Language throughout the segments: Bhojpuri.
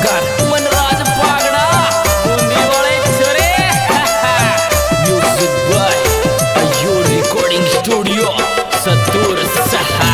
कलाकार मनराज पागड़ा बूंदी वाले छोरे music by Ayyur recording studio Satur सहा।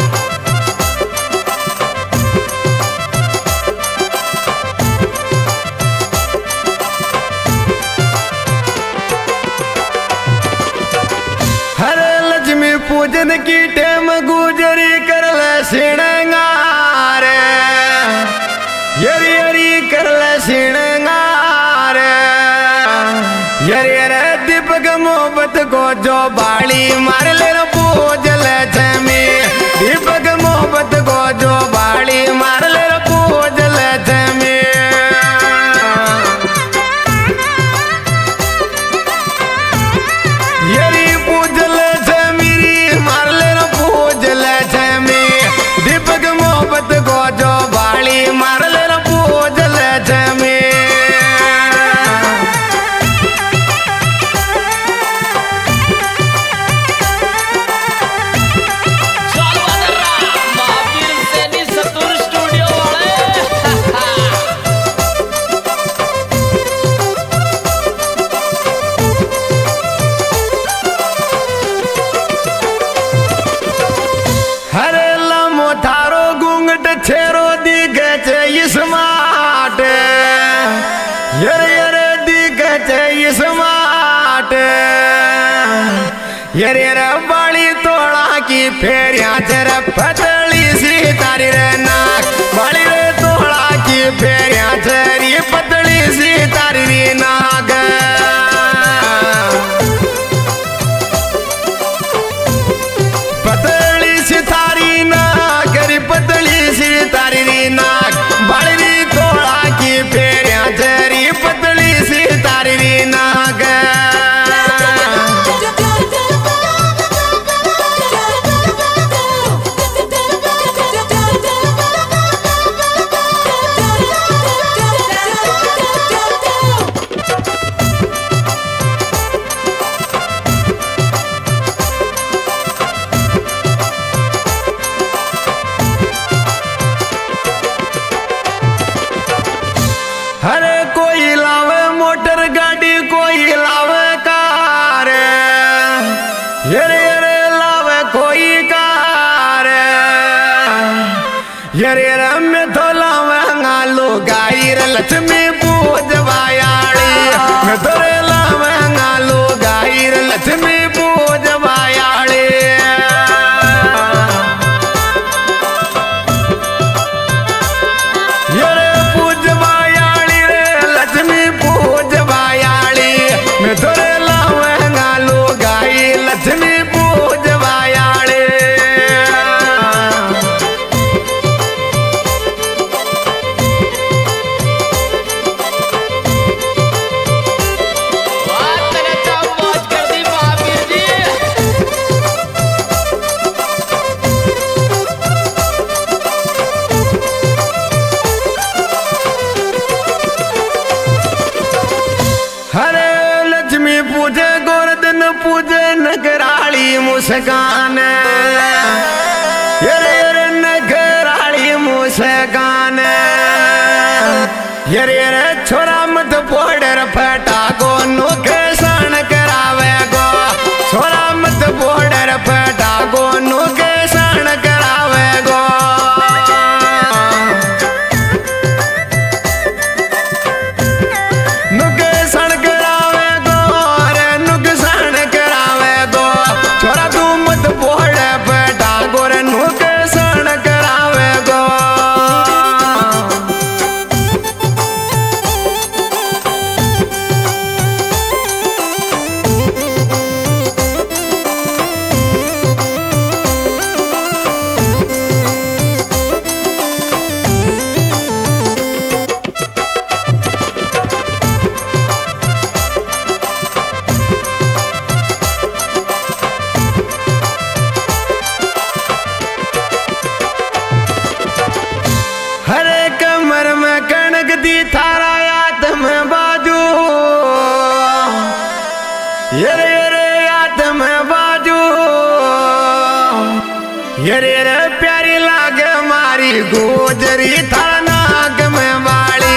पूजन की टेम गुजरी कर ले सिणगार यरी यरी कर ले सिणगार यरी यरे दीपक मोहब्बत को जो बाड़ी मार ले पूज ले जमी दीपक मोहब्बत को जो बाड़ी मार ले पूज ले जमी यरी पूज ले दीपक मोहब्बत को जो बाली मार ले पूज ले जमी महावीर सैनी सतूर स्टूडियो वाले हरे लमो थारो घूंघट छेरो दिखे छे स्मार्ट यरे यरे दिखे छे स्मार्ट यरे यरे बाली तोड़ा की फेरिया तेरे पतली सी तारी रे नाक बाली रे तोड़ा की फेरिया तेरी पतली सी तारी रे नाक पतली सी तारी नाक री पतली सी तारी री नाक बाली री तोड़ा की फेरिया तेरी पतली सी तारी री नाक हरे कोई लावे मोटर गाड़ी कोई लावे कार यरे यरे लावे कोई कार यरे यरे में तो लावे गालो गाई रे लक्ष्मी पूजवायाली मैं तो रे लावे गालो गाई रे लक्ष्मी पूजवायाली यरे पूजवायाली रे लक्ष्मी पूजवायाली मैं तोरे लावे गालो गाई लक्ष्मी पूजवायाली बात करे तो मौज कर दी महावीर जी। हरे लक्ष्मी पूजे गोवर्धन पूजे नगराली मुस्कान यरे यरे नगराली मुस्कान यरे यरे छोरा मत पोडर फटा गो नुकसान करावे गो छोरा मत पोडर फटा गो नुकसान करावे गो नुकसान करावे गो रे नुकसान करावे गो छोरा तू मत बोल बेटा गोरे नुकसान करावे गो हरे कमर में कणक दी थारा याद में बाजू यरे यरे याद में बाजू यरे यरे प्यारी लागे मारी गोजरी थारा नाग में वाली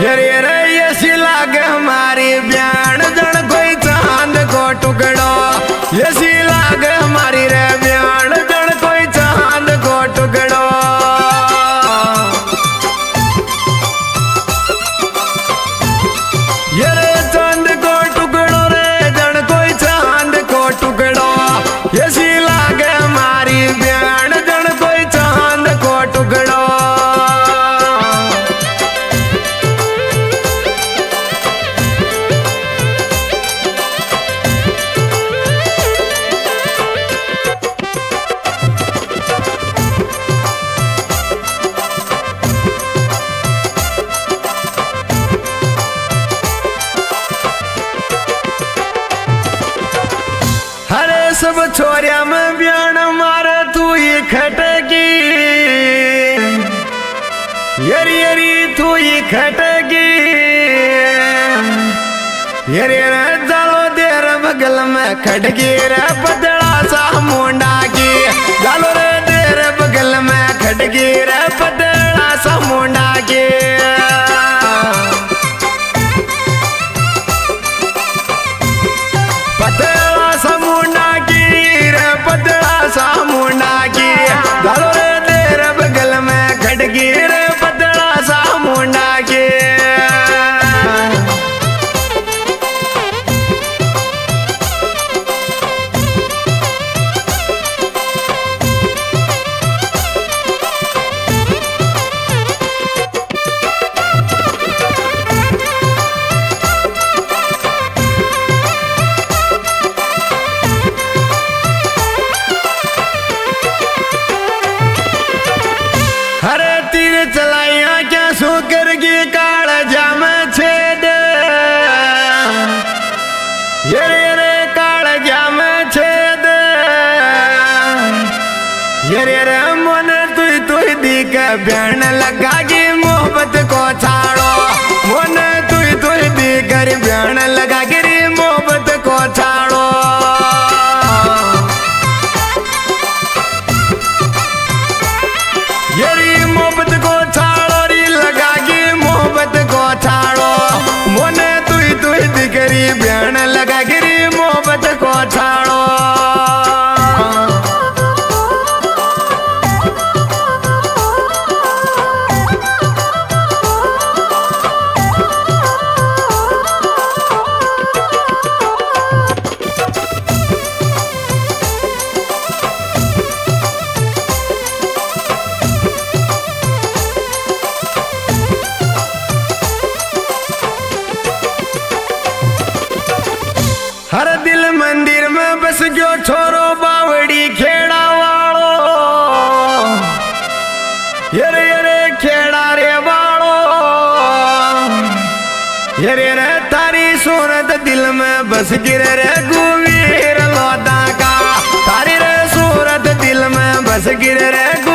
यरे रे यसी लागे हमारी ब्याण जन कोई चांद को टुकड़ो यसी लागे हमारी रे ब्याण जन कोई चांद को टुकड़ो यरे चांद को टुकड़ो रे जन कोई चांद को टुकड़ो यसी लागे हमारी ब्याण जन कोई चांद को टुकड़ो सब छोरिया में ब्याण मारे तू ही खटगी यरी यरी तू ही खटगी यरी रे जालो देर बगल में खटगी रे पतला सा मुंडा की जालो रे देर बगल में खटगी रे पतला सा मुंडा की पतला सा मुंडा पतला सा मुंडा की डालो रे तेरे बगल में खटगी रे पतला सा मुंडा की चलाइया क्या सुकर की काल जाम छेद यरे रे काल जाम छेद यरे रे मन तुई तुई दी के बहन लगागी मोहब्बत को छाड़ो मन तुई तुई दी कर बहन लगा गिरी मोहब्बत को छाड़ो यरी मोहब्बत को छाड़ो री लगागी मोहब्बत को छाड़ो मोने तुई तुई दिगरी बहन लगा गिरी मोहब्बत को छाड़ो हर दिल मंदिर में बस गयो छोरो बावड़ी खेड़ा वालो यरे यरे खेड़ा रे वालो यरे रे तारी सूरत दिल में बस गिरे रे गुवीर लोदा का तारी रे सूरत दिल में बस गिरे रे